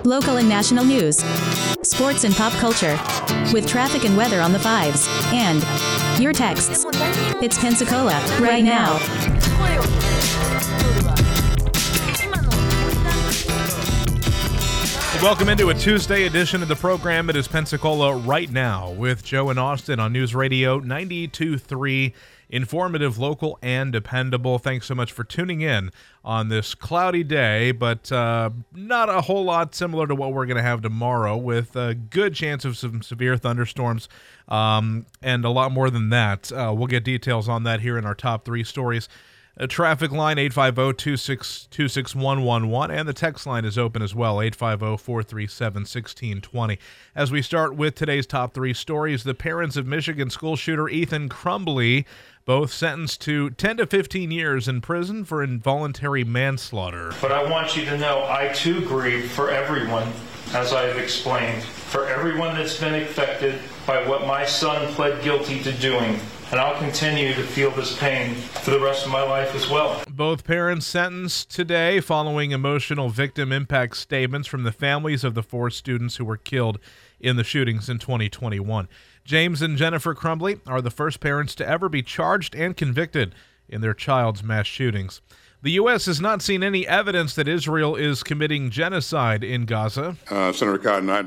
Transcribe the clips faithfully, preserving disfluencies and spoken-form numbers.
local and national news, sports and pop culture, with traffic and weather on the fives, and your texts. It's Pensacola, right now. Welcome into a Tuesday edition of the program. It is Pensacola Right Now with Joe and Austin on News Radio ninety-two point three. Informative, local, and dependable. Thanks so much for tuning in on this cloudy day, but uh, not a whole lot similar to what we're going to have tomorrow, with a good chance of some severe thunderstorms um, and a lot more than that. Uh, we'll get details on that here in our top three stories. A traffic line, eight five zero, two six two, six one one one, and the text line is open as well, eight five zero, four three seven, one six two zero. As we start with today's top three stories, the parents of Michigan school shooter Ethan Crumbley, both sentenced to ten to fifteen years in prison for involuntary manslaughter. But I want you to know I too grieve for everyone, as I have explained, for everyone that's been affected by what my son pled guilty to doing. And I'll continue to feel this pain for the rest of my life as well. Both parents sentenced today following emotional victim impact statements from the families of the four students who were killed in the shootings in twenty twenty-one. James and Jennifer Crumbley are the first parents to ever be charged and convicted in their child's mass shootings. The U S has not seen any evidence that Israel is committing genocide in Gaza. Uh, Senator Cotton, I,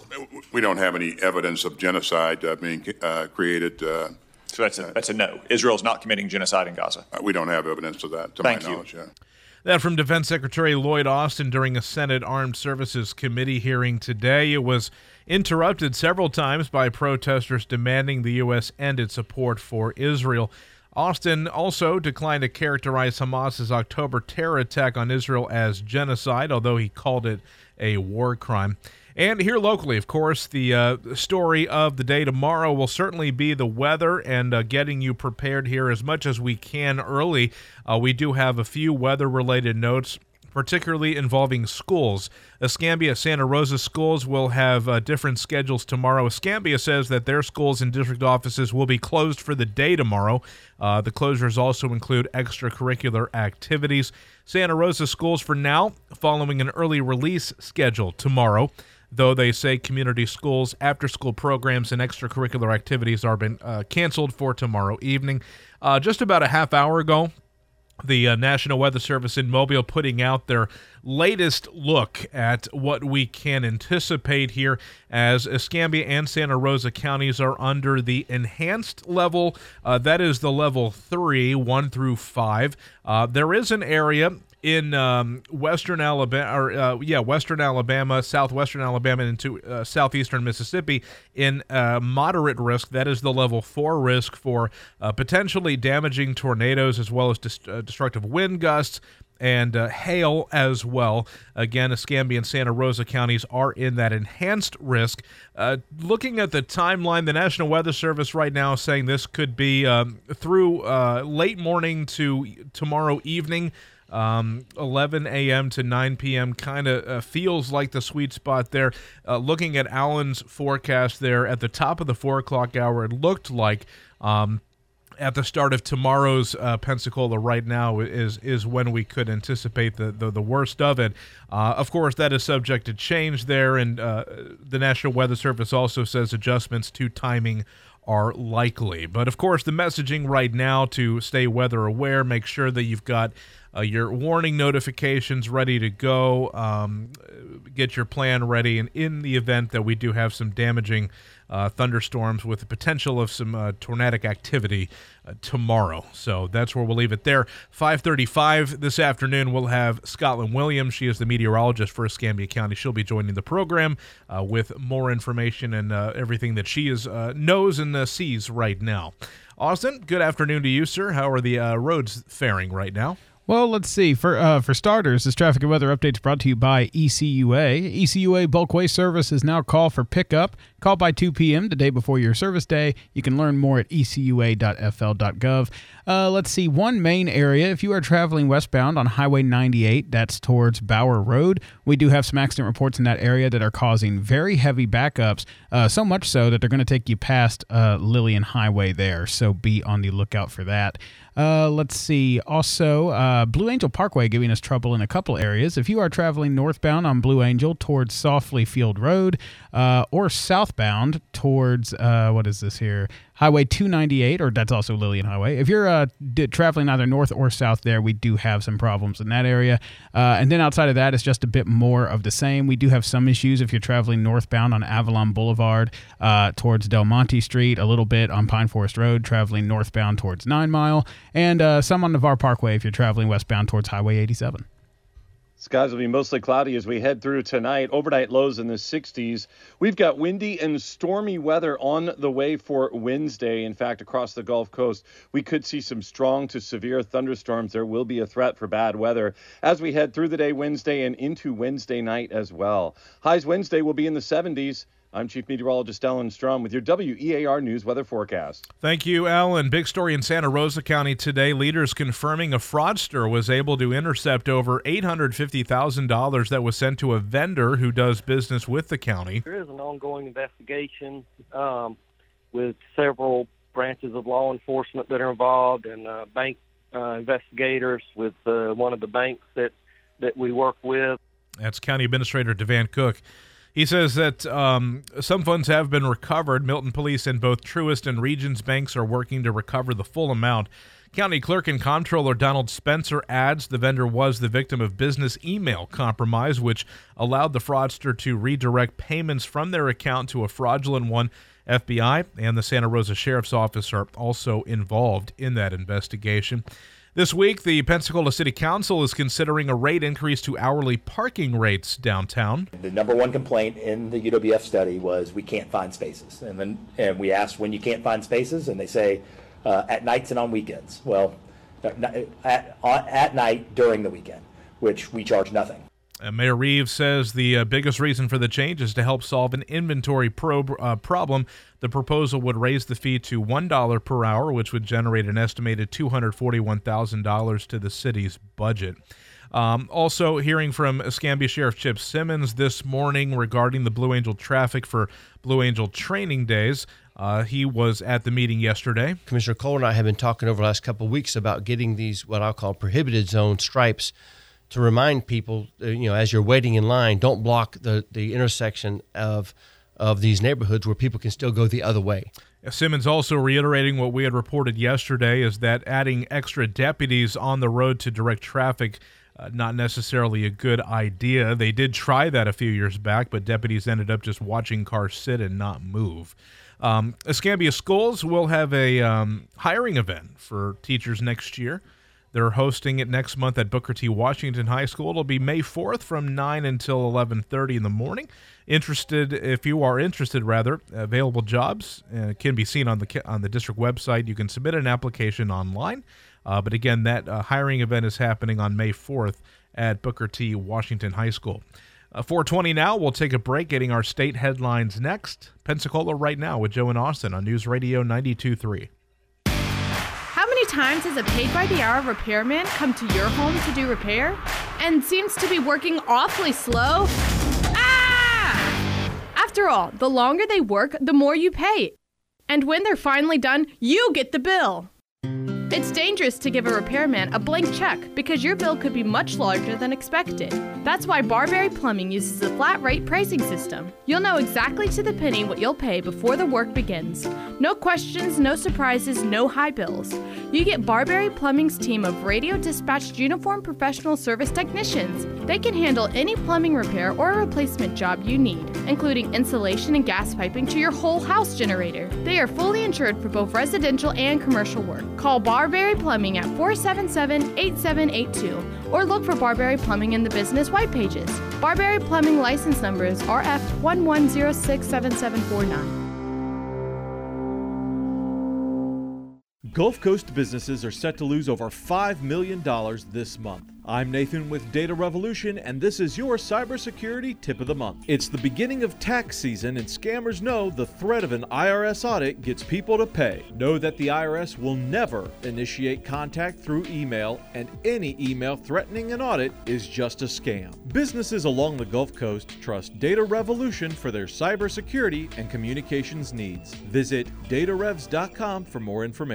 we don't have any evidence of genocide uh, being uh, created. Uh, So that's a, that's a no. Israel's not committing genocide in Gaza. We don't have evidence of that, to Thank my you. knowledge. Yeah. That from Defense Secretary Lloyd Austin during a Senate Armed Services Committee hearing today. It was interrupted several times by protesters demanding the U S end its support for Israel. Austin also declined to characterize Hamas's October terror attack on Israel as genocide, although he called it a war crime. And here locally, of course, the uh, story of the day tomorrow will certainly be the weather and uh, getting you prepared here as much as we can early. Uh, we do have a few weather-related notes, particularly involving schools. Escambia Santa Rosa schools will have uh, different schedules tomorrow. Escambia says that their schools and district offices will be closed for the day tomorrow. Uh, the closures also include extracurricular activities. Santa Rosa schools, for now, following an early release schedule tomorrow, though they say community schools, after-school programs, and extracurricular activities are been uh, canceled for tomorrow evening. Uh, just about a half hour ago, the uh, National Weather Service in Mobile putting out their latest look at what we can anticipate here as Escambia and Santa Rosa counties are under the enhanced level. Uh, that is the level three, one through five. Uh, there is an area in um, western Alabama, or uh, yeah, western Alabama, southwestern Alabama, into uh, southeastern Mississippi in uh, moderate risk. That is the level four risk for uh, potentially damaging tornadoes as well as dest- uh, destructive wind gusts and uh, hail as well. Again, Escambia and Santa Rosa counties are in that enhanced risk. Uh, looking at the timeline, the National Weather Service right now is saying this could be um, through uh, late morning to tomorrow evening. Um, eleven a.m. to nine p.m. kind of uh, feels like the sweet spot there. Uh, looking at Allen's forecast there at the top of the four o'clock hour, it looked like um, at the start of tomorrow's uh, Pensacola right now is is when we could anticipate the, the, the worst of it. Uh, of course, that is subject to change there, and uh, the National Weather Service also says adjustments to timing are likely. But of course, the messaging right now to stay weather aware, make sure that you've got uh, your warning notifications ready to go, um, get your plan ready, and in the event that we do have some damaging uh, thunderstorms with the potential of some uh, tornadic activity uh, tomorrow. So that's where we'll leave it there. five thirty-five this afternoon, we'll have Scotland Williams. She is the meteorologist for Escambia County. She'll be joining the program uh, with more information and uh, everything that she is uh, knows and uh, sees right now. Austin, good afternoon to you, sir. How are the uh, roads faring right now? Well, let's see. For uh, for starters, this traffic and weather update is brought to you by E C U A. E C U A Bulk Waste Service is now called for pickup. Call by two p.m. the day before your service day. You can learn more at e c u a dot f l dot gov. Uh, let's see. One main area, if you are traveling westbound on Highway ninety-eight, that's towards Bower Road, we do have some accident reports in that area that are causing very heavy backups, uh, so much so that they're going to take you past uh, Lillian Highway there, so be on the lookout for that. Uh, let's see. Also, uh, Blue Angel Parkway giving us trouble in a couple areas. If you are traveling northbound on Blue Angel towards Softly Field Road uh, or southbound towards, uh, what is this here? Highway two ninety-eight, or that's also Lillian Highway. If you're uh, d- traveling either north or south there, we do have some problems in that area. Uh, and then outside of that, it's just a bit more of the same. We do have some issues if you're traveling northbound on Avalon Boulevard uh, towards Del Monte Street, a little bit on Pine Forest Road, traveling northbound towards Nine Mile, and uh, some on Navarre Parkway if you're traveling westbound towards Highway eighty-seven. Skies will be mostly cloudy as we head through tonight. Overnight lows in the sixties. We've got windy and stormy weather on the way for Wednesday. In fact, across the Gulf Coast, we could see some strong to severe thunderstorms. There will be a threat for bad weather as we head through the day Wednesday and into Wednesday night as well. Highs Wednesday will be in the seventies. I'm Chief Meteorologist Alan Strom with your W E A R News weather forecast. Thank you, Alan. Big story in Santa Rosa County today. Leaders confirming a fraudster was able to intercept over eight hundred fifty thousand dollars that was sent to a vendor who does business with the county. There is an ongoing investigation um, with several branches of law enforcement that are involved and uh, bank uh, investigators with uh, one of the banks that, that we work with. That's County Administrator Devan Cook. He says that um, some funds have been recovered. Milton Police and both Truist and Regions banks are working to recover the full amount. County Clerk and Comptroller Donald Spencer adds the vendor was the victim of business email compromise, which allowed the fraudster to redirect payments from their account to a fraudulent one. F B I and the Santa Rosa Sheriff's Office are also involved in that investigation. This week, the Pensacola City Council is considering a rate increase to hourly parking rates downtown. The number one complaint in the U W F study was we can't find spaces. And then and we asked when you can't find spaces, and they say uh, at nights and on weekends. Well, at, at night during the weekend, which we charge nothing. Uh, Mayor Reeves says the uh, biggest reason for the change is to help solve an inventory pro- uh, problem. The proposal would raise the fee to one dollar per hour, which would generate an estimated two hundred forty-one thousand dollars to the city's budget. Um, also, hearing from Escambia Sheriff Chip Simmons this morning regarding the Blue Angel traffic for Blue Angel training days. Uh, he was at the meeting yesterday. Commissioner Cole and I have been talking over the last couple of weeks about getting these, what I'll call prohibited zone stripes, to remind people, you know, as you're waiting in line, don't block the, the intersection of of these neighborhoods where people can still go the other way. Simmons also reiterating what we had reported yesterday is that adding extra deputies on the road to direct traffic, uh, not necessarily a good idea. They did try that a few years back, but deputies ended up just watching cars sit and not move. Um, Escambia Schools will have a um, hiring event for teachers next year. They're hosting it next month at Booker T. Washington High School. It'll be May fourth from nine until eleven thirty in the morning. Interested, if you are interested, rather, available jobs uh, can be seen on the on the district website. You can submit an application online. Uh, but again, that uh, hiring event is happening on May fourth at Booker T. Washington High School. Uh, four twenty now. We'll take a break, getting our state headlines next. Pensacola Right Now with Joe and Austin on News Radio ninety-two point three. How many times has a paid-by-the-hour repairman come to your home to do repair and seems to be working awfully slow? Ah! After all, the longer they work, the more you pay. And when they're finally done, you get the bill. It's dangerous to give a repairman a blank check because your bill could be much larger than expected. That's why Barberry Plumbing uses a flat rate pricing system. You'll know exactly to the penny what you'll pay before the work begins. No questions, no surprises, no high bills. You get Barberry Plumbing's team of radio dispatched uniformed professional service technicians. They can handle any plumbing repair or replacement job you need, including insulation and gas piping to your whole house generator. They are fully insured for both residential and commercial work. Call Barberry Plumbing at four seven seven, eight seven eight two or look for Barberry Plumbing in the business white pages. Barberry Plumbing license number is R F one one zero six seven seven four nine. Gulf Coast businesses are set to lose over five million dollars this month. I'm Nathan with Data Revolution, and this is your cybersecurity tip of the month. It's the beginning of tax season, and scammers know the threat of an I R S audit gets people to pay. Know that the I R S will never initiate contact through email, and any email threatening an audit is just a scam. Businesses along the Gulf Coast trust Data Revolution for their cybersecurity and communications needs. Visit data revs dot com for more information.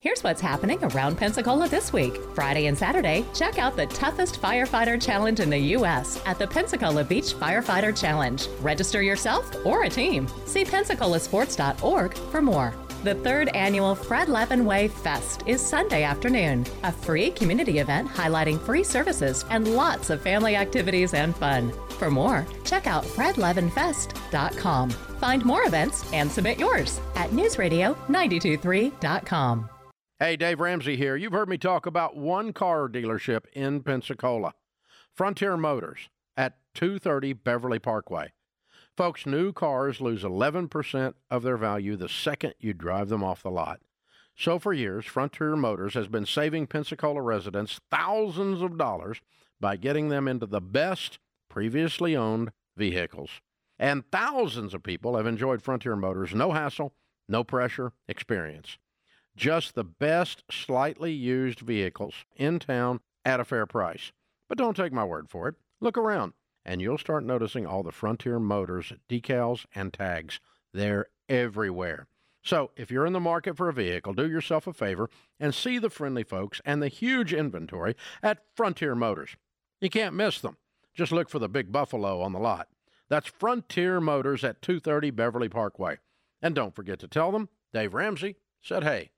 Here's what's happening around Pensacola this week. Friday and Saturday, check out the toughest firefighter challenge in the U S at the Pensacola Beach Firefighter Challenge. Register yourself or a team. See pensacola sports dot org for more. The third annual Fred Levin Way Fest is Sunday afternoon, a free community event highlighting free services and lots of family activities and fun. For more, check out fred levin fest dot com. Find more events and submit yours at news radio nine two three dot com. Hey, Dave Ramsey here. You've heard me talk about one car dealership in Pensacola, Frontier Motors at two thirty Beverly Parkway. Folks, new cars lose eleven percent of their value the second you drive them off the lot. So for years, Frontier Motors has been saving Pensacola residents thousands of dollars by getting them into the best previously owned vehicles. And thousands of people have enjoyed Frontier Motors' no hassle, no pressure experience. Just the best slightly used vehicles in town at a fair price. But don't take my word for it. Look around, and you'll start noticing all the Frontier Motors decals and tags. They're everywhere. So if you're in the market for a vehicle, do yourself a favor and see the friendly folks and the huge inventory at Frontier Motors. You can't miss them. Just look for the big buffalo on the lot. That's Frontier Motors at two thirty Beverly Parkway. And don't forget to tell them Dave Ramsey said hey.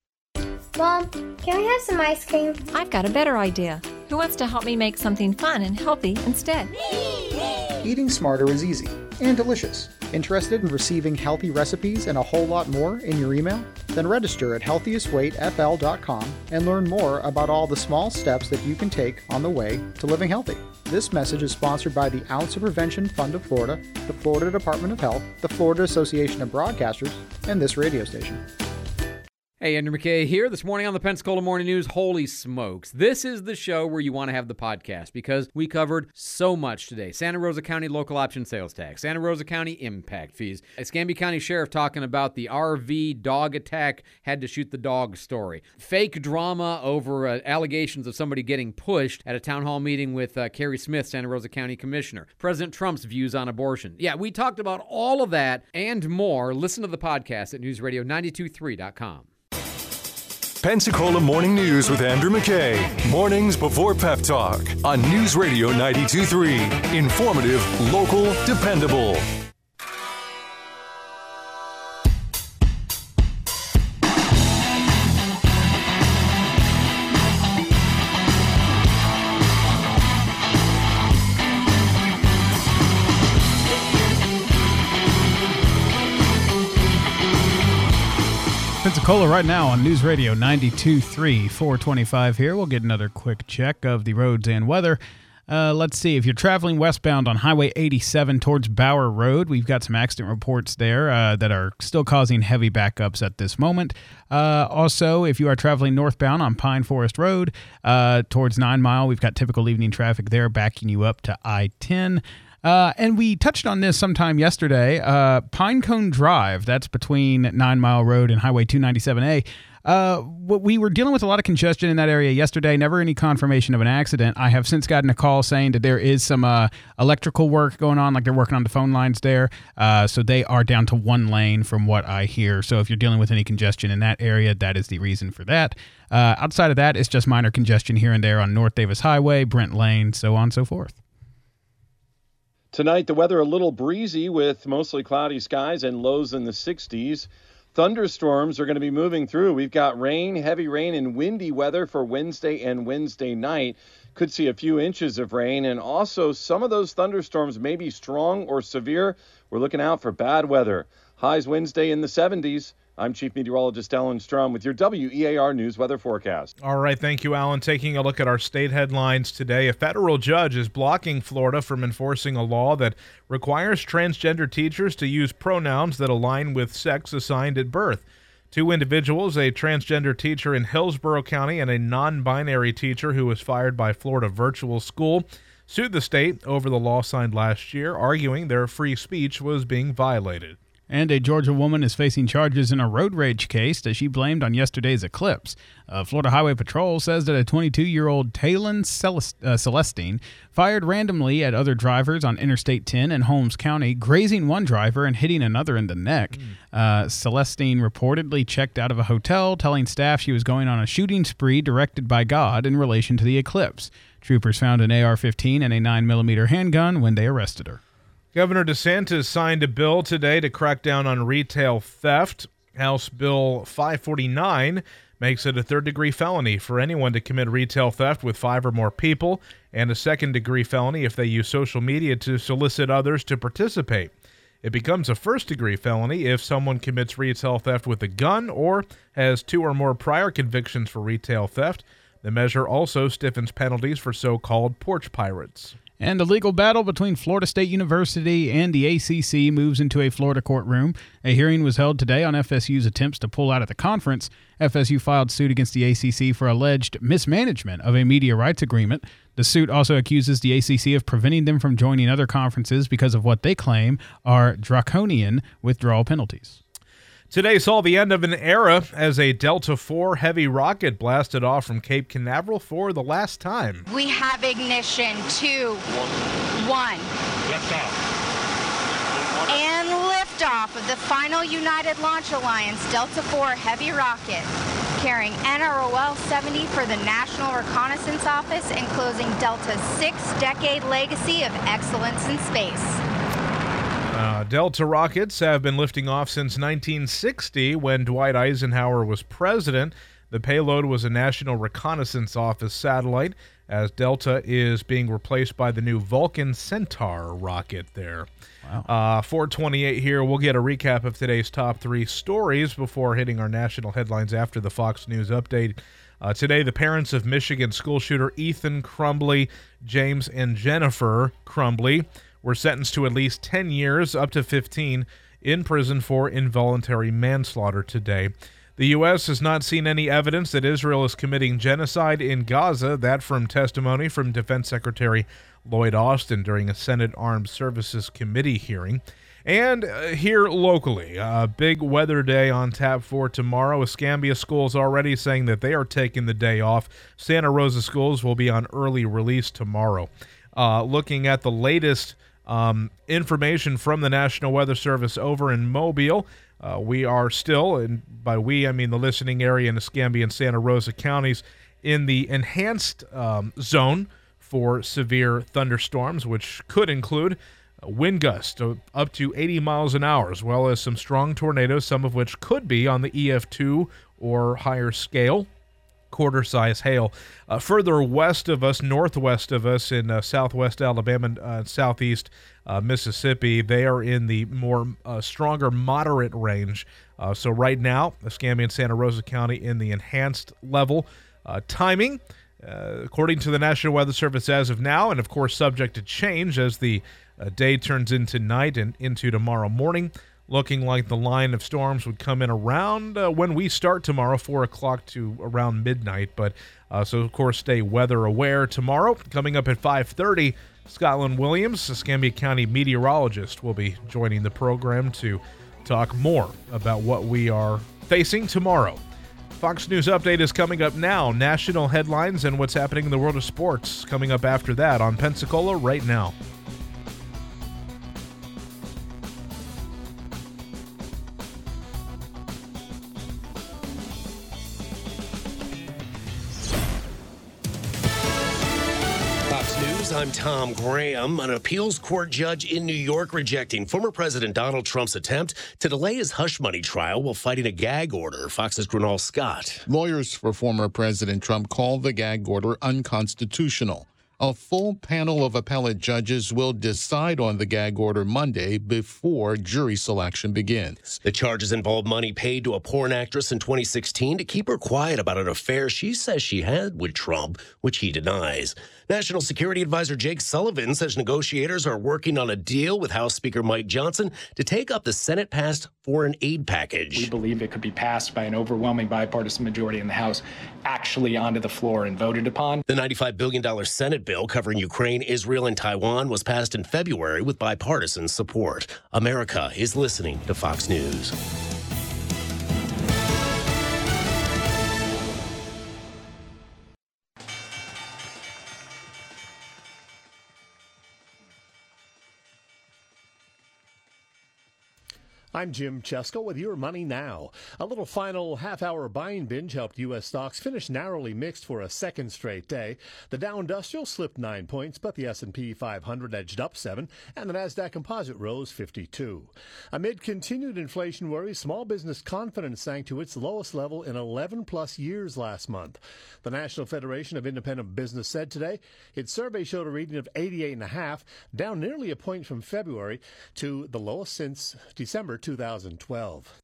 Mom, can we have some ice cream? I've got a better idea. Who wants to help me make something fun and healthy instead? Eating smarter is easy and delicious. Interested in receiving healthy recipes and a whole lot more in your email? Then register at healthiest weight f l dot com and learn more about all the small steps that you can take on the way to living healthy. This message is sponsored by the Ounce of Prevention Fund of Florida, the Florida Department of Health, the Florida Association of Broadcasters, and this radio station. Hey, Andrew McKay here this morning on the Pensacola Morning News. Holy smokes. This is the show where you want to have the podcast because we covered so much today. Santa Rosa County local option sales tax, Santa Rosa County impact fees, Escambia County Sheriff talking about the R V dog attack, had to shoot the dog story, fake drama over uh, allegations of somebody getting pushed at a town hall meeting with uh, Carrie Smith, Santa Rosa County Commissioner, President Trump's views on abortion. Yeah, we talked about all of that and more. Listen to the podcast at news radio nine two three dot com. Pensacola Morning News with Andrew McKay. Mornings before Pep Talk on News Radio ninety-two point three. Informative, local, dependable. Pensacola right now on News Radio ninety-two point three, four twenty-five here. We'll get another quick check of the roads and weather. Uh, let's see. If you're traveling westbound on Highway eighty-seven towards Bower Road, we've got some accident reports there uh, that are still causing heavy backups at this moment. Uh, also, if you are traveling northbound on Pine Forest Road uh, towards Nine Mile, we've got typical evening traffic there backing you up to I ten. Uh, and we touched on this sometime yesterday. Uh, Pinecone Drive, that's between Nine Mile Road and Highway two ninety-seven A. Uh, we were dealing with a lot of congestion in that area yesterday. Never any confirmation of an accident. I have since gotten a call saying that there is some uh, electrical work going on, like they're working on the phone lines there. Uh, so they are down to one lane from what I hear. So if you're dealing with any congestion in that area, that is the reason for that. Uh, outside of that, it's just minor congestion here and there on North Davis Highway, Brent Lane, so on and so forth. Tonight, the weather a little breezy with mostly cloudy skies and lows in the sixties. Thunderstorms are going to be moving through. We've got rain, heavy rain, and windy weather for Wednesday and Wednesday night. Could see a few inches of rain, and also some of those thunderstorms may be strong or severe. We're looking out for bad weather. Highs Wednesday in the seventies. I'm Chief Meteorologist Alan Strum with your W E A R News weather forecast. All right, thank you, Alan. Taking a look at our state headlines today, a federal judge is blocking Florida from enforcing a law that requires transgender teachers to use pronouns that align with sex assigned at birth. Two individuals, a transgender teacher in Hillsborough County and a non-binary teacher who was fired by Florida Virtual School, sued the state over the law signed last year, arguing their free speech was being violated. And a Georgia woman is facing charges in a road rage case that she blamed on yesterday's eclipse. Uh, Florida Highway Patrol says that a twenty-two-year-old Talon Celest- uh, Celestine fired randomly at other drivers on Interstate ten in Holmes County, grazing one driver and hitting another in the neck. Mm. Uh, Celestine reportedly checked out of a hotel, telling staff she was going on a shooting spree directed by God in relation to the eclipse. Troopers found an A R fifteen and a nine millimeter handgun when they arrested her. Governor DeSantis signed a bill today to crack down on retail theft. House Bill five forty-nine makes it a third-degree felony for anyone to commit retail theft with five or more people, and a second-degree felony if they use social media to solicit others to participate. It becomes a first-degree felony if someone commits retail theft with a gun or has two or more prior convictions for retail theft. The measure also stiffens penalties for so-called porch pirates. And a legal battle between Florida State University and the A C C moves into a Florida courtroom. A hearing was held today on F S U's attempts to pull out of the conference. F S U filed suit against the A C C for alleged mismanagement of a media rights agreement. The suit also accuses the A C C of preventing them from joining other conferences because of what they claim are draconian withdrawal penalties. Today saw the end of an era as a Delta four heavy rocket blasted off from Cape Canaveral for the last time. We have ignition. Two, one. Liftoff. And liftoff of the final United Launch Alliance Delta four heavy rocket, carrying N R O L seventy for the National Reconnaissance Office and closing Delta's six-decade legacy of excellence in space. Uh, Delta rockets have been lifting off since nineteen sixty when Dwight Eisenhower was president. The payload was a National Reconnaissance Office satellite, as Delta is being replaced by the new Vulcan Centaur rocket there. Wow. Uh, four twenty-eight here. We'll get a recap of today's top three stories before hitting our national headlines after the Fox News update. Uh, today, the parents of Michigan school shooter Ethan Crumbley, James and Jennifer Crumbley, were sentenced to at least ten years, up to fifteen, in prison for involuntary manslaughter today. The U S has not seen any evidence that Israel is committing genocide in Gaza, that from testimony from Defense Secretary Lloyd Austin during a Senate Armed Services Committee hearing. And uh, here locally, a uh, big weather day on tap for tomorrow. Escambia schools already saying that they are taking the day off. Santa Rosa schools will be on early release tomorrow. Uh, looking at the latest Um, information from the National Weather Service over in Mobile. Uh, we are still, and by we I mean the listening area in Escambia and Santa Rosa counties, in the enhanced um, zone for severe thunderstorms, which could include wind gusts up to eighty miles an hour, as well as some strong tornadoes, some of which could be on the E F two or higher scale. Quarter-size hail. Uh, further west of us, northwest of us in uh, southwest Alabama and uh, southeast uh, Mississippi, they are in the more uh, stronger moderate range. Uh, so right now, Escambia and Santa Rosa County in the enhanced level. Uh, timing, uh, according to the National Weather Service as of now, and of course subject to change as the uh, day turns into night and into tomorrow morning. Looking like the line of storms would come in around uh, when we start tomorrow, four o'clock to around midnight. But uh, so, of course, stay weather aware tomorrow. Coming up at five thirty, Scotland Williams, Escambia County meteorologist, will be joining the program to talk more about what we are facing tomorrow. Fox News Update is coming up now. National headlines and what's happening in the world of sports coming up after that on Pensacola right now. I'm Tom Graham. An appeals court judge in New York rejecting former President Donald Trump's attempt to delay his hush money trial while fighting a gag order. Fox's Grenal Scott. Lawyers for former President Trump called the gag order unconstitutional. A full panel of appellate judges will decide on the gag order Monday before jury selection begins. The charges involve money paid to a porn actress in twenty sixteen to keep her quiet about an affair she says she had with Trump, which he denies. National Security Advisor Jake Sullivan says negotiators are working on a deal with House Speaker Mike Johnson to take up the Senate-passed foreign aid package. We believe it could be passed by an overwhelming bipartisan majority in the House, actually onto the floor and voted upon. The ninety-five billion dollars Senate bill covering Ukraine, Israel, and Taiwan was passed in February with bipartisan support. America is listening to Fox News. I'm Jim Chesko with your Money Now. A little final half-hour buying binge helped U S stocks finish narrowly mixed for a second straight day. The Dow Industrial slipped nine points, but the S and P five hundred edged up seven, and the Nasdaq Composite rose fifty-two. Amid continued inflation worries, small business confidence sank to its lowest level in eleven plus years last month. The National Federation of Independent Business said today its survey showed a reading of eighty-eight point five, down nearly a point from February to the lowest since December two thousand twelve.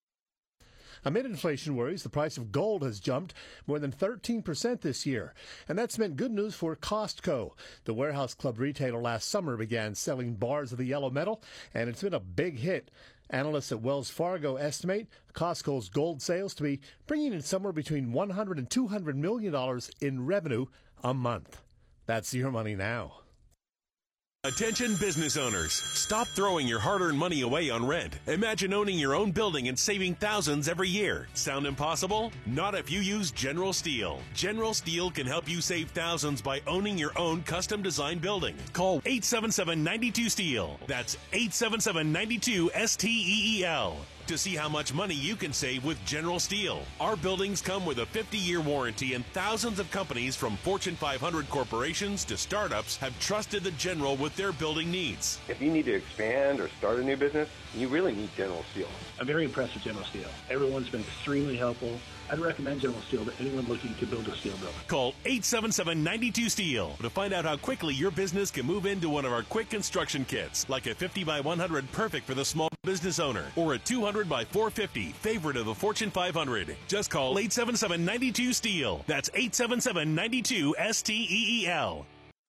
Amid inflation worries, the price of gold has jumped more than thirteen percent this year, and that's meant good news for Costco. The warehouse club retailer last summer began selling bars of the yellow metal, and it's been a big hit. Analysts at Wells Fargo estimate Costco's gold sales to be bringing in somewhere between one hundred and two hundred million dollars in revenue a month. That's your Money Now. Attention business owners, stop throwing your hard-earned money away on rent. Imagine owning your own building and saving thousands every year. Sound impossible? Not if you use General Steel. General Steel can help you save thousands by owning your own custom-designed building. Call eight seven seven, nine two, STEEL. That's eight seven seven, nine two, S T E E L. To see how much money you can save with General Steel. Our buildings come with a fifty-year warranty, and thousands of companies from Fortune five hundred corporations to startups have trusted the General with their building needs. If you need to expand or start a new business, you really need General Steel. I'm very impressed with General Steel. Everyone's been extremely helpful. I'd recommend General Steel to anyone looking to build a steel building. Call eight seven seven, nine two, STEEL to find out how quickly your business can move into one of our quick construction kits, like a fifty by one hundred perfect for the small business owner, or a two hundred by four fifty favorite of the Fortune five hundred. Just call eight seven seven, nine two, STEEL. That's eight seven seven, nine two, S T E E L.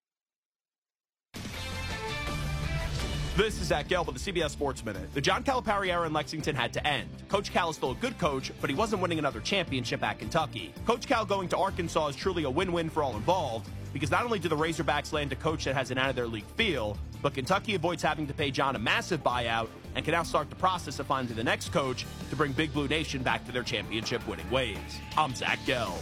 This is Zach Gale with the C B S Sports Minute. The John Calipari era in Lexington had to end. Coach Cal is still a good coach, but he wasn't winning another championship at Kentucky. Coach Cal going to Arkansas is truly a win-win for all involved, because not only do the Razorbacks land a coach that has an out-of-their-league feel, but Kentucky avoids having to pay John a massive buyout and can now start the process of finding the next coach to bring Big Blue Nation back to their championship-winning ways. I'm Zach Gale.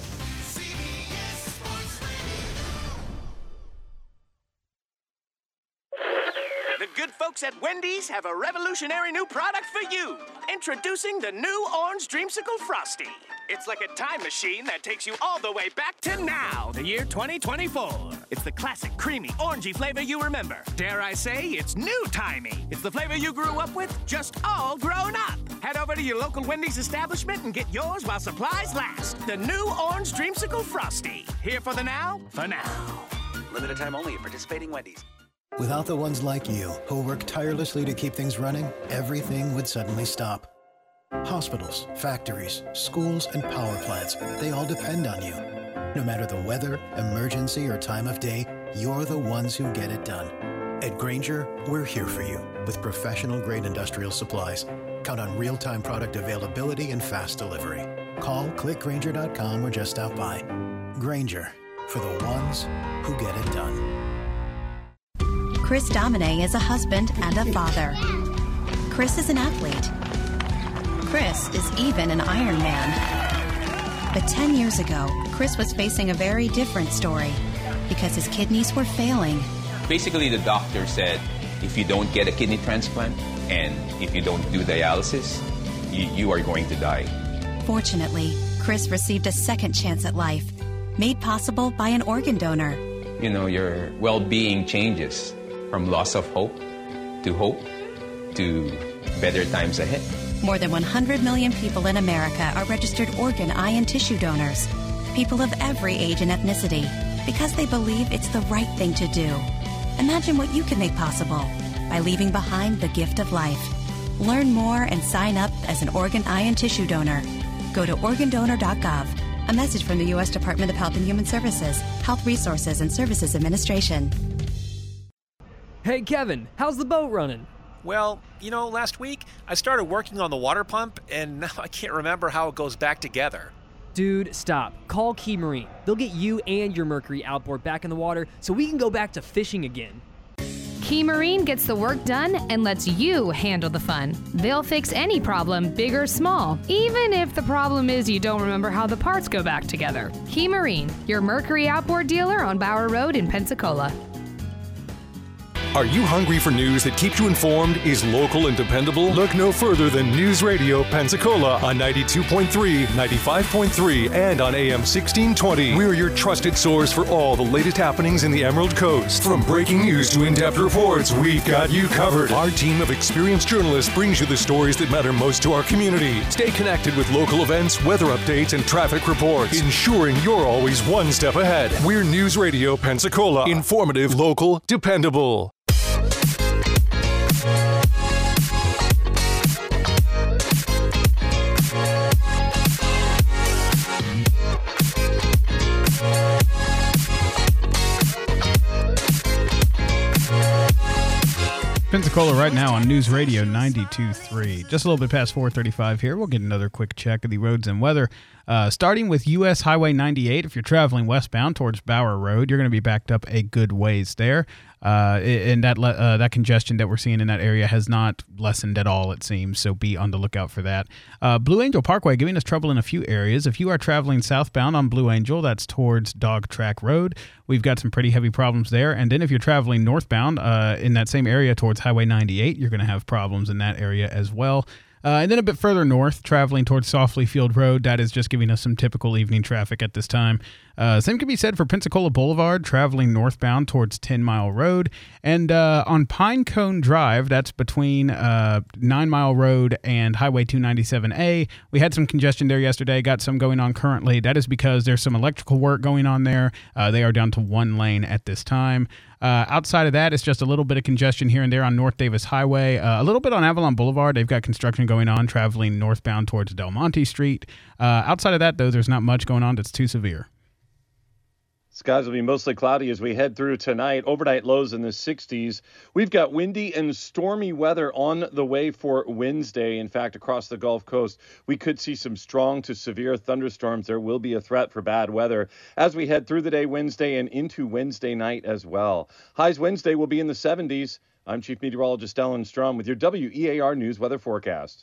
The good folks at Wendy's have a revolutionary new product for you. Introducing the new Orange Dreamsicle Frosty. It's like a time machine that takes you all the way back to now, the year twenty twenty-four. It's the classic creamy, orangey flavor you remember. Dare I say, it's new-timey. It's the flavor you grew up with, just all grown up. Head over to your local Wendy's establishment and get yours while supplies last. The new Orange Dreamsicle Frosty. Here for the now, for now. Limited time only at participating Wendy's. Without the ones like you, who work tirelessly to keep things running, everything would suddenly stop. Hospitals, factories, schools, and power plants, they all depend on you. No matter the weather, emergency, or time of day, you're the ones who get it done. At Grainger, we're here for you with professional-grade industrial supplies. Count on real-time product availability and fast delivery. Call, click Grainger dot com, or just stop by. Grainger, for the ones who get it done. Chris Domine is a husband and a father. Chris is an athlete. Chris is even an Iron Man. But ten years ago, Chris was facing a very different story because his kidneys were failing. Basically, the doctor said, if you don't get a kidney transplant and if you don't do dialysis, you, you are going to die. Fortunately, Chris received a second chance at life, made possible by an organ donor. You know, your well-being changes from loss of hope to hope to better times ahead. More than one hundred million people in America are registered organ, eye, and tissue donors. People of every age and ethnicity, because they believe it's the right thing to do. Imagine what you can make possible by leaving behind the gift of life. Learn more and sign up as an organ, eye, and tissue donor. Go to organ donor dot gov. A message from the U S Department of Health and Human Services, Health Resources and Services Administration. Hey, Kevin, how's the boat running? Well, you know, last week I started working on the water pump, and now I can't remember how it goes back together. Dude, stop. Call Key Marine. They'll get you and your Mercury outboard back in the water so we can go back to fishing again. Key Marine gets the work done and lets you handle the fun. They'll fix any problem, big or small, even if the problem is you don't remember how the parts go back together. Key Marine, your Mercury outboard dealer on Bower Road in Pensacola. Are you hungry for news that keeps you informed, is local and dependable? Look no further than News Radio Pensacola on ninety-two point three, ninety-five point three, and on A M sixteen twenty. We're your trusted source for all the latest happenings in the Emerald Coast. From breaking news to in-depth reports, we've got you covered. Our team of experienced journalists brings you the stories that matter most to our community. Stay connected with local events, weather updates, and traffic reports, ensuring you're always one step ahead. We're News Radio Pensacola. Informative, local, dependable. Pensacola right now on News Radio ninety-two point three. Just a little bit past four thirty-five here. We'll get another quick check of the roads and weather. Uh, starting with U S Highway ninety-eight, if you're traveling westbound towards Bower Road, you're going to be backed up a good ways there. Uh, and that uh, that congestion that we're seeing in that area has not lessened at all, it seems, so be on the lookout for that. Uh, Blue Angel Parkway giving us trouble in a few areas. If you are traveling southbound on Blue Angel, that's towards Dog Track Road. We've got some pretty heavy problems there. And then if you're traveling northbound uh, in that same area towards Highway ninety-eight, you're going to have problems in that area as well. Uh, and then a bit further north, traveling towards Softly Field Road, that is just giving us some typical evening traffic at this time. Uh, same can be said for Pensacola Boulevard, traveling northbound towards ten Mile Road. And uh, on Pinecone Drive, that's between uh, nine Mile Road and Highway two ninety-seven A. We had some congestion there yesterday, got some going on currently. That is because there's some electrical work going on there. Uh, they are down to one lane at this time. Uh, outside of that, it's just a little bit of congestion here and there on North Davis Highway. Uh, a little bit on Avalon Boulevard. They've got construction going on, traveling northbound towards Del Monte Street. Uh, outside of that, though, there's not much going on that's too severe. Skies will be mostly cloudy as we head through tonight. Overnight lows in the sixties. We've got windy and stormy weather on the way for Wednesday. In fact, across the Gulf Coast, we could see some strong to severe thunderstorms. There will be a threat for bad weather as we head through the day Wednesday and into Wednesday night as well. Highs Wednesday will be in the seventies. I'm Chief Meteorologist Alan Strom with your W E A R News weather forecast.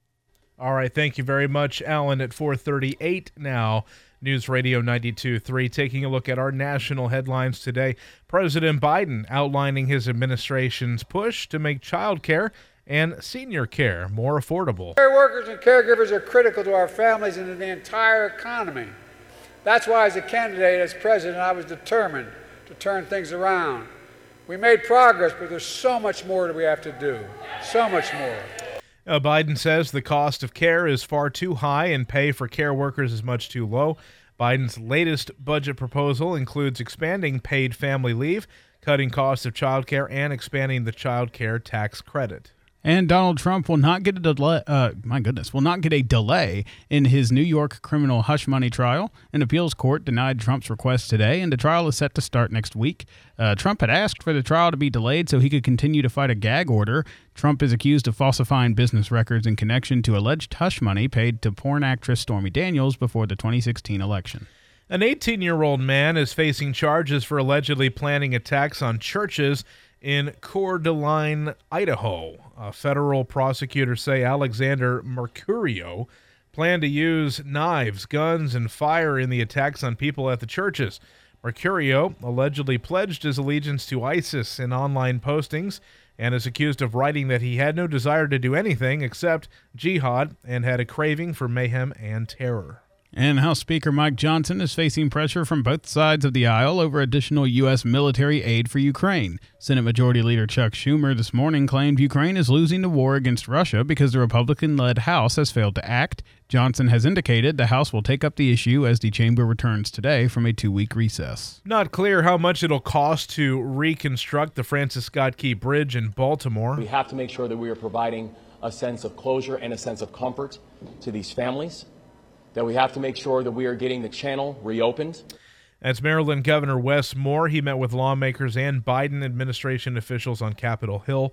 All right, thank you very much, Alan. At four thirty-eight now, News Radio ninety-two point three, taking a look at our national headlines today. President Biden outlining his administration's push to make child care and senior care more affordable. Care workers and caregivers are critical to our families and to the entire economy. That's why, as a candidate, as president, I was determined to turn things around. We made progress, but there's so much more that we have to do. So much more. Uh, Biden says the cost of care is far too high and pay for care workers is much too low. Biden's latest budget proposal includes expanding paid family leave, cutting costs of child care, and expanding the child care tax credit. And Donald Trump will not get a delay. Uh, my goodness, will not get a delay in his New York criminal hush money trial. An appeals court denied Trump's request today, and the trial is set to start next week. Uh, Trump had asked for the trial to be delayed so he could continue to fight a gag order. Trump is accused of falsifying business records in connection to alleged hush money paid to porn actress Stormy Daniels before the twenty sixteen election. An eighteen-year-old man is facing charges for allegedly planning attacks on churches in Coeur d'Alene, Idaho. Uh, federal prosecutors say Alexander Mercurio planned to use knives, guns, and fire in the attacks on people at the churches. Mercurio allegedly pledged his allegiance to ISIS in online postings and is accused of writing that he had no desire to do anything except jihad and had a craving for mayhem and terror. And House Speaker Mike Johnson is facing pressure from both sides of the aisle over additional U S military aid for Ukraine. Senate Majority Leader Chuck Schumer this morning claimed Ukraine is losing the war against Russia because the Republican-led House has failed to act. Johnson has indicated the House will take up the issue as the chamber returns today from a two-week recess. Not clear how much it'll cost to reconstruct the Francis Scott Key Bridge in Baltimore. We have to make sure that we are providing a sense of closure and a sense of comfort to these families, that we have to make sure that we are getting the channel reopened. That's Maryland Governor Wes Moore. He met with lawmakers and Biden administration officials on Capitol Hill.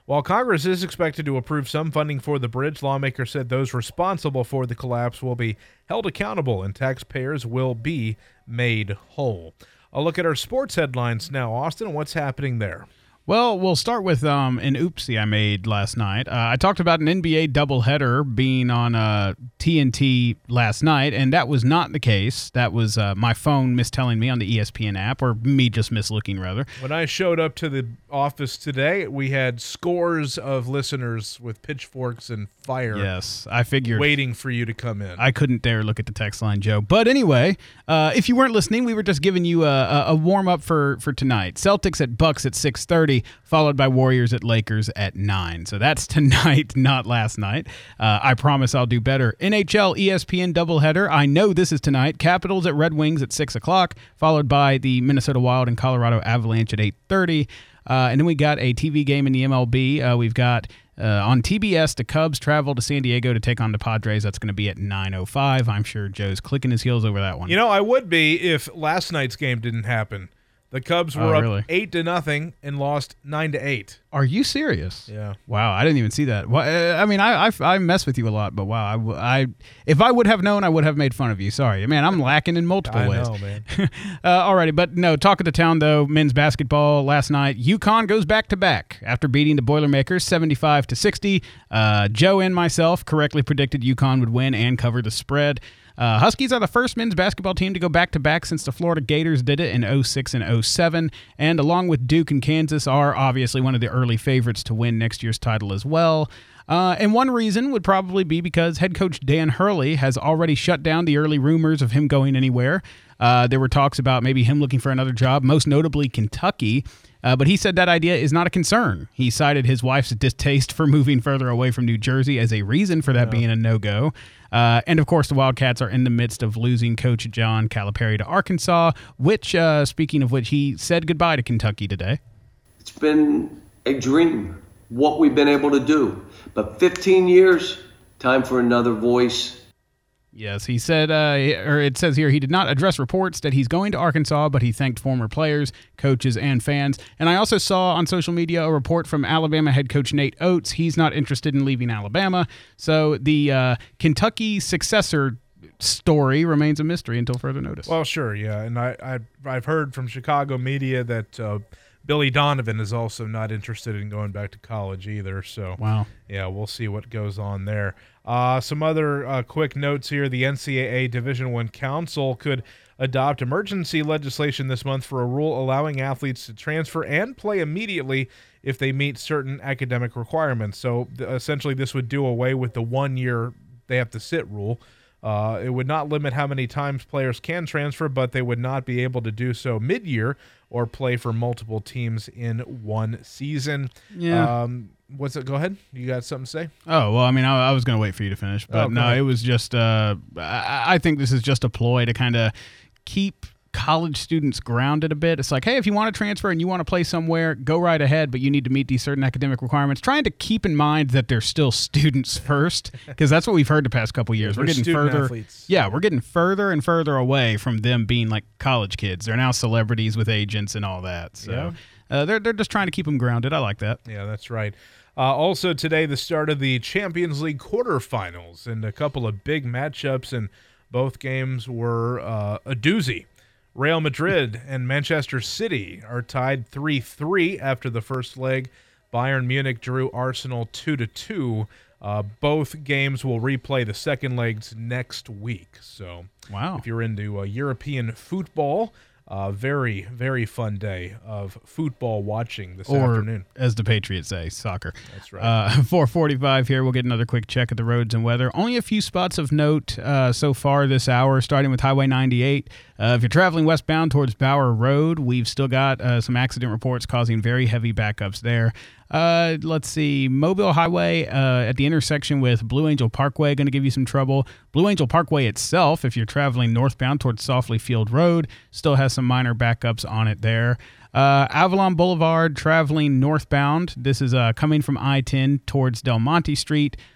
While Congress is expected to approve some funding for the bridge, lawmakers said those responsible for the collapse will be held accountable and taxpayers will be made whole. I'll look at our sports headlines now. Austin, what's happening there? Well, we'll start with um, an oopsie I made last night. Uh, I talked about an N B A doubleheader being on uh, T N T last night, and that was not the case. That was uh, my phone mistelling me on the E S P N app, or me just mislooking, rather. When I showed up to the office today, we had scores of listeners with pitchforks and fire. Yes, I figured. Waiting for you to come in. I couldn't dare look at the text line, Joe. But anyway, uh, if you weren't listening, we were just giving you a, a, a warm-up for, for tonight. Celtics at Bucks at six thirty. Followed by Warriors at Lakers at nine. So that's tonight, not last night. Uh, I promise I'll do better. N H L E S P N doubleheader. I know this is tonight. Capitals at Red Wings at six o'clock, followed by the Minnesota Wild and Colorado Avalanche at eight thirty. Uh, and then we got a T V game in the M L B. Uh, we've got uh, on T B S, the Cubs travel to San Diego to take on the Padres. That's going to be at nine oh five. I'm sure Joe's clicking his heels over that one. You know, I would be if last night's game didn't happen. The Cubs were oh, up really? eight to nothing and lost nine to eight. Are you serious? Yeah. Wow, I didn't even see that. Well, uh, I mean, I, I I mess with you a lot, but wow, I, w- I if I would have known, I would have made fun of you. Sorry, man. I'm lacking in multiple I ways. know, man. uh, alrighty, but no. Talk of the town though. Men's basketball last night. UConn goes back to back after beating the Boilermakers seventy-five to sixty. Uh, Joe and myself correctly predicted UConn would win and cover the spread. Uh, Huskies are the first men's basketball team to go back-to-back since the Florida Gators did it in oh six and oh seven, and along with Duke and Kansas are obviously one of the early favorites to win next year's title as well. Uh, and one reason would probably be because head coach Dan Hurley has already shut down the early rumors of him going anywhere. Uh, there were talks about maybe him looking for another job, most notably Kentucky. Uh, but he said that idea is not a concern. He cited his wife's distaste for moving further away from New Jersey as a reason for that yeah. being a no-go. Uh, and, of course, the Wildcats are in the midst of losing Coach John Calipari to Arkansas, which, uh, speaking of which, he said goodbye to Kentucky today. It's been a dream, what we've been able to do. But fifteen years, time for another voice. Yes, he said, uh, or it says here, he did not address reports that he's going to Arkansas, but he thanked former players, coaches, and fans. And I also saw on social media a report from Alabama head coach Nate Oates. He's not interested in leaving Alabama. So the uh, Kentucky successor story remains a mystery until further notice. Well, sure, yeah. And I, I, I've heard from Chicago media that uh, Billy Donovan is also not interested in going back to college either. So, wow. Yeah, we'll see what goes on there. Uh, some other uh, quick notes here. The N C double A Division I Council could adopt emergency legislation this month for a rule allowing athletes to transfer and play immediately if they meet certain academic requirements. So th- essentially this would do away with the one-year they have to sit rule. Uh, it would not limit how many times players can transfer, but they would not be able to do so mid-year or play for multiple teams in one season. Yeah. Um, what's it? Go ahead. You got something to say? Oh, well, I mean, I, I was going to wait for you to finish, but oh, no, ahead. it was just, uh, I, I think this is just a ploy to kind of keep college students grounded a bit. It's like, hey, if you want to transfer and you want to play somewhere, go right ahead, but you need to meet these certain academic requirements. Trying to keep in mind that they're still students first, because that's what we've heard the past couple of years. Yeah, we're getting further, athletes. yeah, we're getting further and further away from them being like college kids. They're now celebrities with agents and all that. So Yeah. uh, they're they're just trying to keep them grounded. I like that. Yeah, that's right. Uh, also today, the start of the Champions League quarterfinals and a couple of big matchups, and both games were uh, a doozy. Real Madrid and Manchester City are tied three three after the first leg. Bayern Munich drew Arsenal two to two. Uh, both games will replay the second legs next week. So, wow. If you're into uh, European football, uh, very, very fun day of football watching this or, afternoon. as the Patriots say, soccer. That's right. Uh, four forty-five here. We'll get another quick check of the roads and weather. Only a few spots of note uh, so far this hour, starting with Highway ninety-eight. Uh, if you're traveling westbound towards Bower Road, we've still got uh, some accident reports causing very heavy backups there. Uh, let's see, Mobile Highway uh, at the intersection with Blue Angel Parkway, going to give you some trouble. Blue Angel Parkway itself, if you're traveling northbound towards Softly Field Road, still has some minor backups on it there. Uh, Avalon Boulevard, traveling northbound. This is uh, coming from I ten towards Del Monte Street.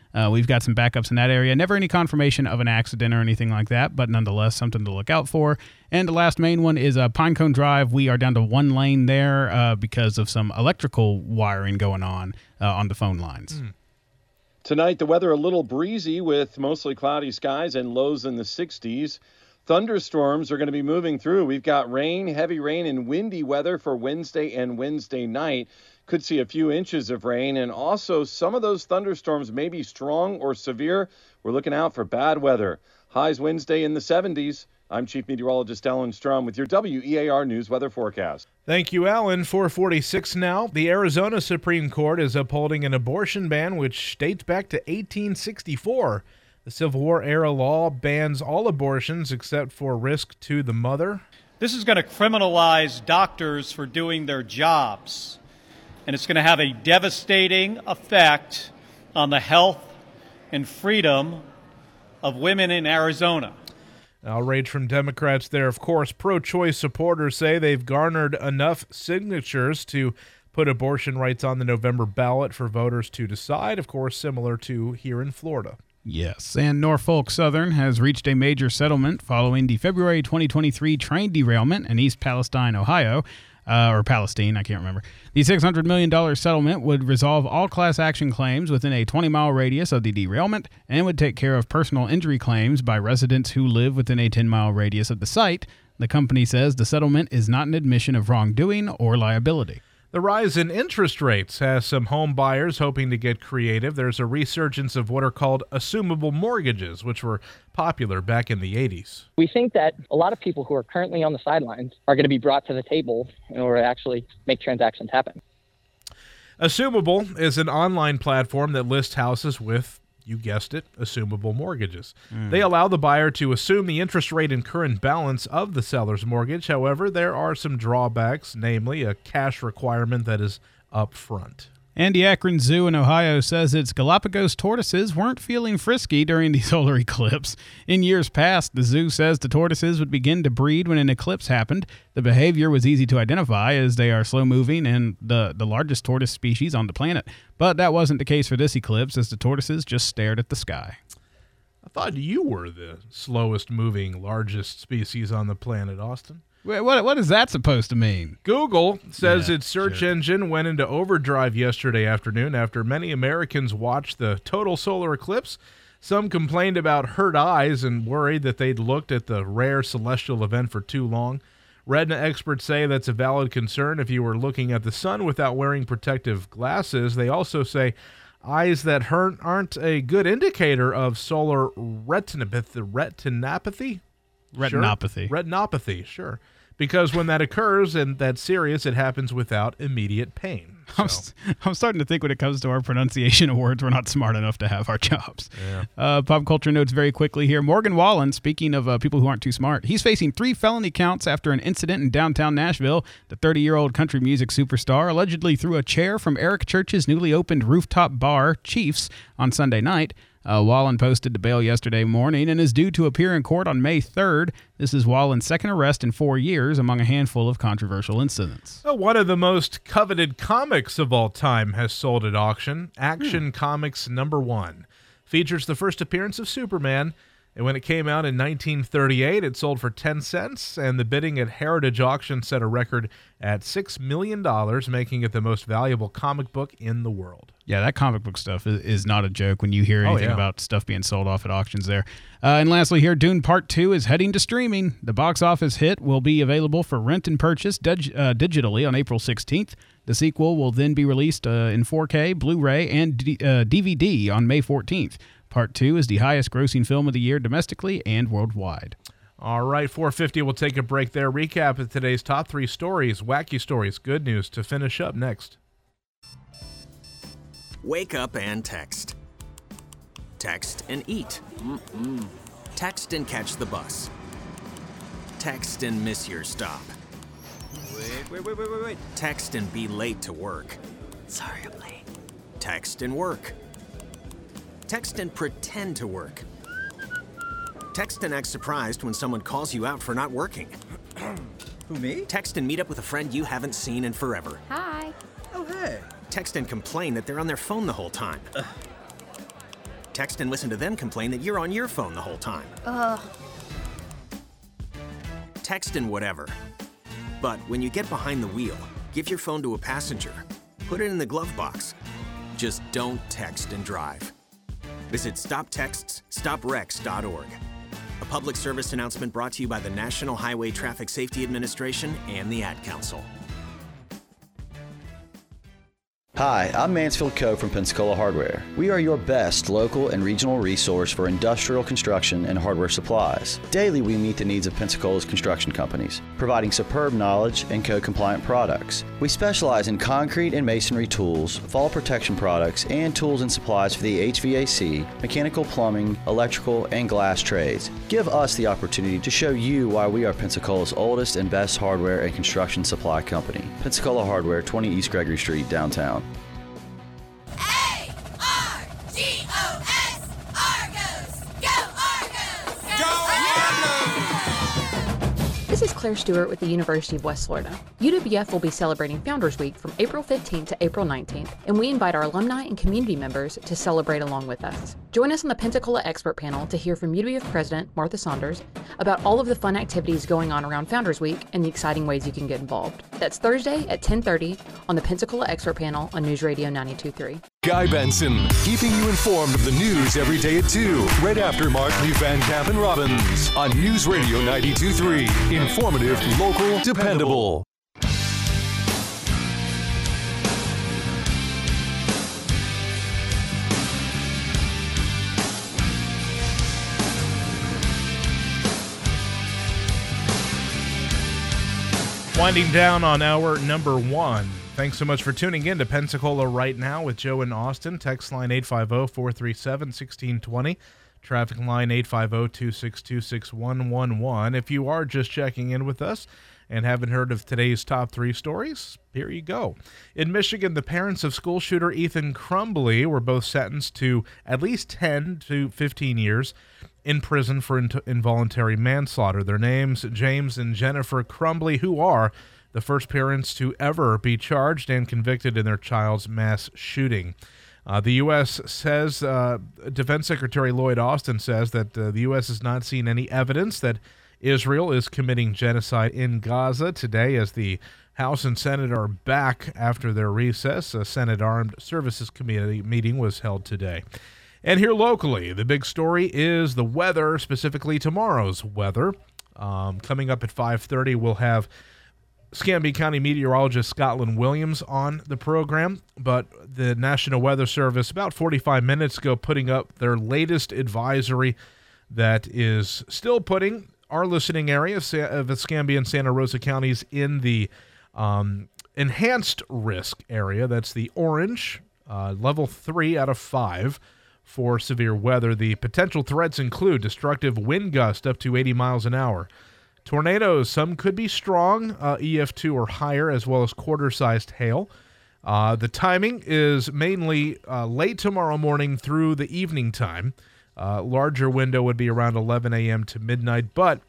Uh, we've got some backups in that area. Never any confirmation of an accident or anything like that, but nonetheless, something to look out for. And the last main one is uh, Pinecone Drive. We are down to one lane there uh, because of some electrical wiring going on uh, on the phone lines. Mm. Tonight, the weather a little breezy with mostly cloudy skies and lows in the sixties. Thunderstorms are going to be moving through. We've got rain, heavy rain, and windy weather for Wednesday and Wednesday night. Could see a few inches of rain, and also some of those thunderstorms may be strong or severe. We're looking out for bad weather. Highs Wednesday in the seventies. I'm Chief Meteorologist Alan Strum with your W E A R News weather forecast. Thank you, Alan. four forty-six now. The Arizona Supreme Court is upholding an abortion ban which dates back to eighteen sixty-four. The Civil War-era law bans all abortions except for risk to the mother. This is going to criminalize doctors for doing their jobs, and it's going to have a devastating effect on the health and freedom of women in Arizona. Outrage from Democrats there. Of course, pro-choice supporters say they've garnered enough signatures to put abortion rights on the November ballot for voters to decide, of course, similar to here in Florida. Yes, and Norfolk Southern has reached a major settlement following the February twenty twenty-three train derailment in East Palestine, Ohio, uh, or Palestine, I can't remember. The six hundred million dollars settlement would resolve all class action claims within a twenty-mile radius of the derailment and would take care of personal injury claims by residents who live within a ten-mile radius of the site. The company says the settlement is not an admission of wrongdoing or liability. The rise in interest rates has some home buyers hoping to get creative. There's a resurgence of what are called assumable mortgages, which were popular back in the eighties. We think that a lot of people who are currently on the sidelines are going to be brought to the table in order to actually make transactions happen. Assumable is an online platform that lists houses with, you guessed it, assumable mortgages. Mm. They allow the buyer to assume the interest rate and current balance of the seller's mortgage. However, there are some drawbacks, namely a cash requirement that is up front. And the Akron Zoo in Ohio says its Galapagos tortoises weren't feeling frisky during the solar eclipse. In years past, the zoo says the tortoises would begin to breed when an eclipse happened. The behavior was easy to identify as they are slow-moving and the, the largest tortoise species on the planet. But that wasn't the case for this eclipse, as the tortoises just stared at the sky. I thought you were the slowest-moving, largest species on the planet, Austin. Wait, what, what is that supposed to mean? Google says Yeah, its search sure. engine went into overdrive yesterday afternoon after many Americans watched the total solar eclipse. Some complained about hurt eyes and worried that they'd looked at the rare celestial event for too long. Retina experts say that's a valid concern if you were looking at the sun without wearing protective glasses. They also say eyes that hurt aren't a good indicator of solar retinopathy. Retinopathy? Retinopathy. Sure. Retinopathy, sure. Because when that occurs and that's serious, it happens without immediate pain. So. I'm, st- I'm starting to think when it comes to our pronunciation of words, we're not smart enough to have our jobs. Yeah. Uh, pop culture notes very quickly here. Morgan Wallen, speaking of uh, people who aren't too smart, he's facing three felony counts after an incident in downtown Nashville. The thirty-year-old country music superstar allegedly threw a chair from Eric Church's newly opened rooftop bar, Chiefs, on Sunday night. Uh, Wallen posted to bail yesterday morning and is due to appear in court on May third. This is Wallen's second arrest in four years among a handful of controversial incidents. Oh, one of the most coveted comics of all time has sold at auction. Action hmm. Comics number one. Features the first appearance of Superman. And when it came out in nineteen thirty-eight, it sold for ten cents, and the bidding at Heritage Auction set a record at six million dollars, making it the most valuable comic book in the world. Yeah, that comic book stuff is, is not a joke when you hear anything oh, yeah. about stuff being sold off at auctions there. Uh, and lastly here, Dune Part two is heading to streaming. The box office hit will be available for rent and purchase dig- uh, digitally on April sixteenth. The sequel will then be released uh, in four K, Blu-ray, and D- uh, D V D on May fourteenth. Part two is the highest-grossing film of the year domestically and worldwide. All right, four fifty, we'll take a break there. Recap of today's top three stories, wacky stories, good news to finish up next. Wake up and text. Text and eat. Mm-mm. Text and catch the bus. Text and miss your stop. Wait, wait, wait, wait, wait, wait. Text and be late to work. Sorry, I'm late. Text and work. Text and pretend to work. Text and act surprised when someone calls you out for not working. Who, me? Text and meet up with a friend you haven't seen in forever. Hi. Oh, hey. Text and complain that they're on their phone the whole time. Ugh. text and listen to them complain that you're on your phone the whole time. Ugh. Text and whatever. But when you get behind the wheel, give your phone to a passenger. Put it in the glove box. Just don't text and drive. Visit stop texts stop wrecks dot org. A public service announcement brought to you by the National Highway Traffic Safety Administration and the Ad Council. Hi, I'm Mansfield Coe from Pensacola Hardware. We are your best local and regional resource for industrial construction and hardware supplies. Daily, we meet the needs of Pensacola's construction companies, providing superb knowledge and code-compliant products. We specialize in concrete and masonry tools, fall protection products, and tools and supplies for the H V A C, mechanical, plumbing, electrical, and glass trades. Give us the opportunity to show you why we are Pensacola's oldest and best hardware and construction supply company. Pensacola Hardware, twenty East Gregory Street, downtown. This is Claire Stewart with the University of West Florida. U W F will be celebrating Founders Week from April fifteenth to April nineteenth, and we invite our alumni and community members to celebrate along with us. Join us on the Pensacola Expert Panel to hear from U W F President Martha Saunders about all of the fun activities going on around Founders Week and the exciting ways you can get involved. That's Thursday at ten thirty on the Pensacola Expert Panel on News Radio ninety-two point three. Guy Benson, keeping you informed of the news every day at two, right after Mark Lee Van Camp and Robbins on News Radio ninety-two point three. Informative, local, dependable. Winding down on hour number one. Thanks so much for tuning in to Pensacola Right Now with Joe and Austin. Text line eight five zero, four three seven, one six two zero. Traffic line eight five zero, two six two, six one one one. If you are just checking in with us and haven't heard of today's top three stories, here you go. In Michigan, the parents of school shooter Ethan Crumbley were both sentenced to at least ten to fifteen years in prison for in- involuntary manslaughter. Their names, James and Jennifer Crumbley, who are the first parents to ever be charged and convicted in their child's mass shooting. Uh, the U S says, uh, Defense Secretary Lloyd Austin says that uh, the U S has not seen any evidence that Israel is committing genocide in Gaza today as the House and Senate are back after their recess. A Senate Armed Services Committee meeting was held today. And here locally, the big story is the weather, specifically tomorrow's weather. Um, coming up at five thirty, we'll have Escambia County meteorologist Scotland Williams on the program, but the National Weather Service about forty-five minutes ago putting up their latest advisory that is still putting our listening area of Escambia and Santa Rosa counties in the um, enhanced risk area. That's the orange, uh, level three out of five for severe weather. The potential threats include destructive wind gusts up to eighty miles an hour. Tornadoes, some could be strong, uh, E F two or higher, as well as quarter-sized hail. Uh, the timing is mainly uh, late tomorrow morning through the evening time. Uh, larger window would be around eleven a.m. to midnight, but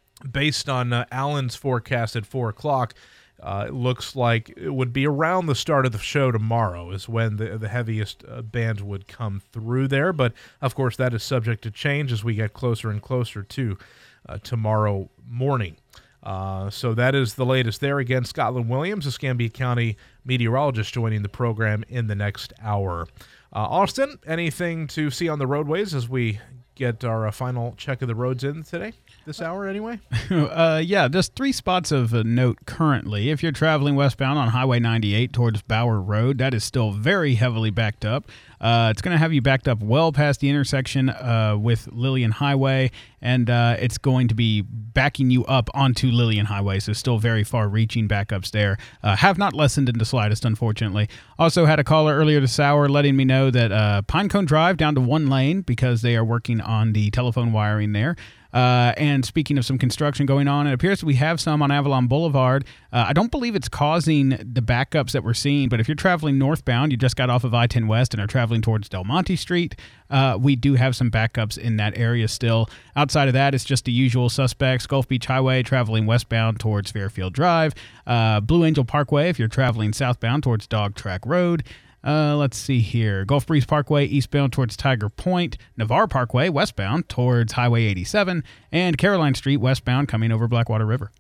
based on uh, Allen's forecast at four o'clock, uh, it looks like it would be around the start of the show tomorrow is when the, the heaviest uh, bands would come through there. But, of course, that is subject to change as we get closer and closer to Uh, tomorrow morning. Uh, so that is the latest there. Again, Scotland Williams, Escambia County meteorologist, joining the program in the next hour. Uh, Austin, anything to see on the roadways as we get our uh, final check of the roads in today, this hour anyway? uh, yeah, just three spots of uh, note currently. If you're traveling westbound on Highway ninety-eight towards Bower Road, that is still very heavily backed up. Uh, it's going to have you backed up well past the intersection uh, with Lillian Highway, and uh, it's going to be backing you up onto Lillian Highway, so still very far-reaching backups there. Uh, have not lessened in the slightest, unfortunately. Also had a caller earlier this hour letting me know that uh, Pinecone Drive down to one lane because they are working on the telephone wiring there. Uh, and speaking of some construction going on, it appears we have some on Avalon Boulevard. Uh, I don't believe it's causing the backups that we're seeing, but if you're traveling northbound, you just got off of I ten West and are traveling towards Del Monte Street, uh, we do have some backups in that area still. Outside of that, it's just the usual suspects. Gulf Beach Highway traveling westbound towards Fairfield Drive. Uh, Blue Angel Parkway if you're traveling southbound towards Dog Track Road. Uh, let's see here. Gulf Breeze Parkway eastbound towards Tiger Point, Navarre Parkway westbound towards Highway eighty-seven, and Caroline Street westbound coming over Blackwater River.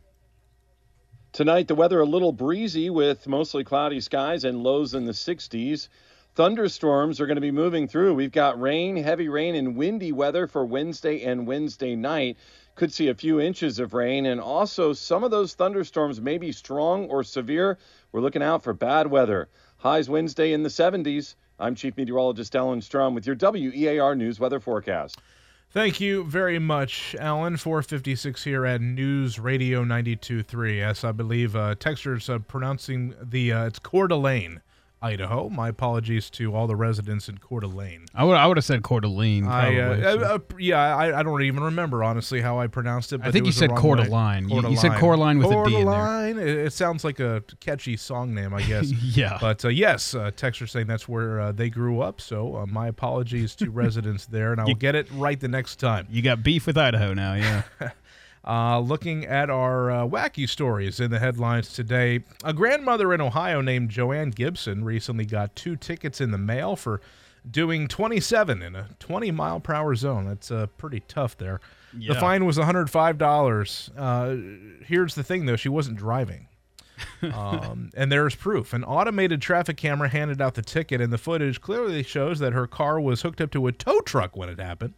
Tonight, the weather a little breezy with mostly cloudy skies and lows in the sixties. Thunderstorms are going to be moving through. We've got rain, heavy rain, and windy weather for Wednesday and Wednesday night. Could see a few inches of rain, and also some of those thunderstorms may be strong or severe. We're looking out for bad weather. Highs Wednesday in the seventies. I'm Chief Meteorologist Alan Strum with your W E A R News weather forecast. Thank you very much, Alan. four fifty-six here at News Radio ninety-two point three. Yes, I believe uh, texters uh, pronouncing the, uh, it's Coeur d'Alene, Idaho. My apologies to all the residents in Coeur d'Alene. I would I would have said Coeur d'Alene. I, uh, so. uh, uh, yeah, I, I don't even remember, honestly, how I pronounced it. But I think it you was said the wrong Coeur way. d'Alene. Coeur You, you said Coraline with Coeur a D in there. d'Alene. It, it sounds like a catchy song name, I guess. Yeah. But uh, yes, uh, texters saying that's where uh, they grew up. So uh, my apologies to residents there, and I will get it right the next time. You got beef with Idaho now, yeah. Uh, looking at our uh, wacky stories in the headlines today, a grandmother in Ohio named Joanne Gibson recently got two tickets in the mail for doing twenty-seven in a twenty mile per hour zone. That's uh, pretty tough there. Yeah. The fine was one hundred five dollars. Uh, here's the thing, though. She wasn't driving. um, and there's proof. An automated traffic camera handed out the ticket, and the footage clearly shows that her car was hooked up to a tow truck when it happened.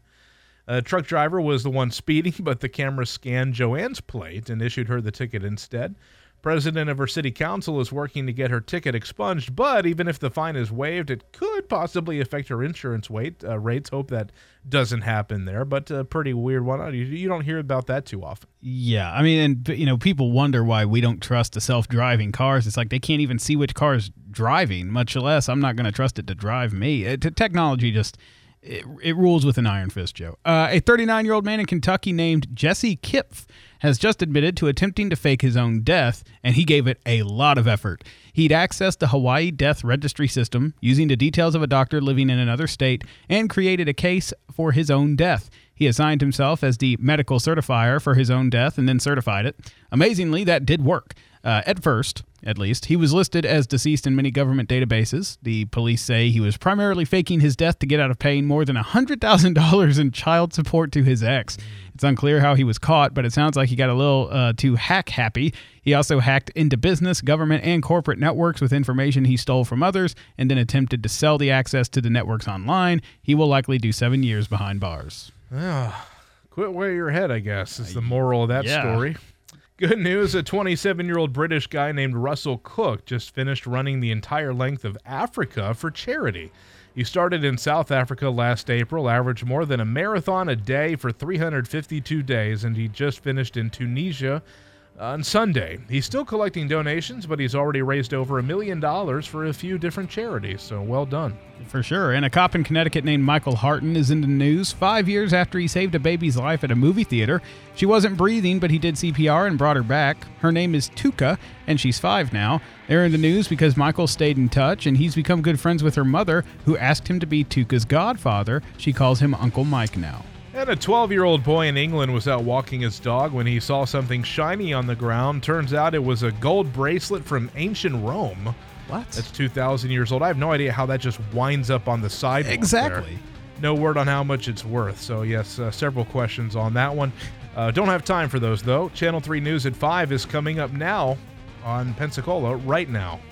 A truck driver was the one speeding, but the camera scanned Joanne's plate and issued her the ticket instead. President of her city council is working to get her ticket expunged, but even if the fine is waived, it could possibly affect her insurance weight, uh, rates. Hope that doesn't happen there, but a pretty weird one. You, you don't hear about that too often. Yeah, I mean, and you know, people wonder why we don't trust the self-driving cars. It's like they can't even see which car is driving, much less I'm not going to trust it to drive me. It, technology just... It, it rules with an iron fist, Joe. Uh, a thirty-nine-year-old man in Kentucky named Jesse Kipf has just admitted to attempting to fake his own death, and he gave it a lot of effort. He'd accessed the Hawaii Death Registry system using the details of a doctor living in another state and created a case for his own death. He assigned himself as the medical certifier for his own death and then certified it. Amazingly, that did work. Uh, at first, at least, he was listed as deceased in many government databases. The police say he was primarily faking his death to get out of paying more than one hundred thousand dollars in child support to his ex. It's unclear how he was caught, but it sounds like he got a little uh, too hack-happy. He also hacked into business, government, and corporate networks with information he stole from others and then attempted to sell the access to the networks online. He will likely do seven years behind bars. Ah, quit where you're head, I guess, is the moral of that yeah. story. Good news, a twenty-seven-year-old British guy named Russell Cook just finished running the entire length of Africa for charity. He started in South Africa last April, averaged more than a marathon a day for three hundred fifty-two days, and he just finished in Tunisia on Sunday. He's still collecting donations, but he's already raised over a million dollars for a few different charities, so well done. For sure. And a cop in Connecticut named Michael Harton is in the news five years after he saved a baby's life at a movie theater. She wasn't breathing, but he did C P R and brought her back. Her name is Tuka, and she's five now. They're in the news because Michael stayed in touch, and he's become good friends with her mother, who asked him to be Tuka's godfather. She calls him Uncle Mike now. And a twelve-year-old boy in England was out walking his dog when he saw something shiny on the ground. Turns out it was a gold bracelet from ancient Rome. What? That's two thousand years old. I have no idea how that just winds up on the sidewalk. Exactly. There. No word on how much it's worth. So, yes, uh, several questions on that one. Uh, don't have time for those, though. Channel three News at five is coming up now on Pensacola right now.